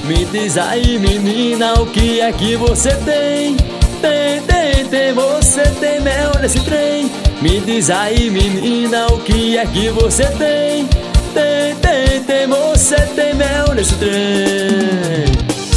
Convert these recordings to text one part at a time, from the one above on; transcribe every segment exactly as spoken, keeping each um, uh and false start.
Me diz aí, menina, o que é que você tem? Tem, tem, tem, você tem mel nesse trem. Me diz aí, menina, o que é que você tem? Tem, tem, tem, você tem mel nesse trem.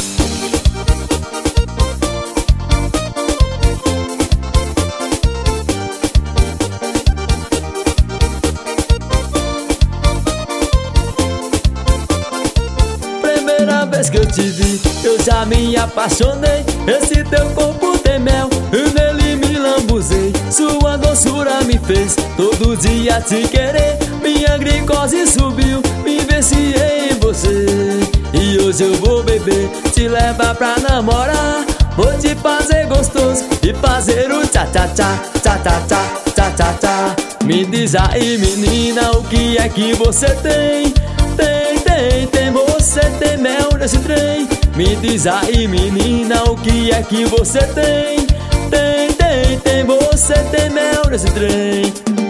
Primeira vez que eu te vi, eu já me apaixonei. Esse teu corpo tem mel, eu nele me lambuzei. Sua doçura me fez todo dia te querer. Minha glicose subiu, me viciei em você. E hoje eu vou beber, te levar pra namorar. Vou te fazer gostoso e fazer o tchá-tchá-tchá, tchá-tchá-tchá, tchá-tchá-tchá. Me diz aí, menina, o que é que você tem? Tem, tem, tem, você tem mel nesse trem. Me diz aí, menina, o que é que você tem? Tem, tem, tem, você tem mel nesse trem.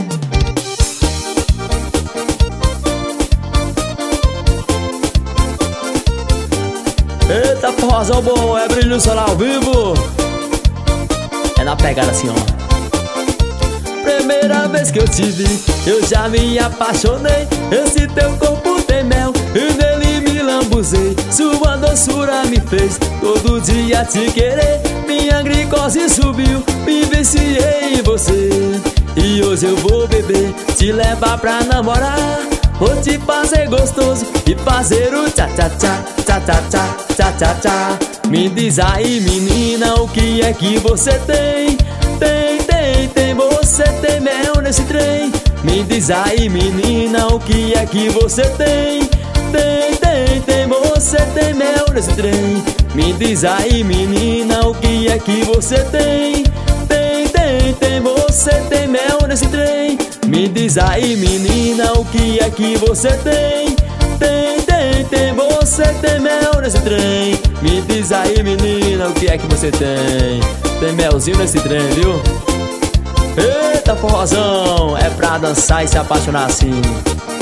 Eita, forrozão bom, é brilho solar ao vivo. É na pegada assim, ó. Primeira vez que eu te vi, eu já me apaixonei. Esse teu corpo tem mel, e nele me lambuzei. Sua doçura me fez todo dia te querer. Minha glicose subiu, me viciei em você. E hoje eu vou beber, te levar pra namorar. Vou te fazer gostoso e fazer o tchá-tchá-tchá, tchá-tchá-tchá, tchá-tchá-tchá. Me diz aí, menina, o que é que você tem? Tem, tem, tem, você tem mel nesse trem. Me diz aí, menina, o que é que você tem? Tem, tem, tem, você tem mel nesse trem. Me diz aí, menina, o que é que você tem? Tem, tem, tem, você tem mel nesse trem. Me diz aí, menina, o que é que você tem? Tem, tem, tem, você tem mel nesse trem. Me diz aí, menina, o que é que você tem? Tem melzinho nesse trem, viu? Eita, forrozão, é pra dançar e se apaixonar assim.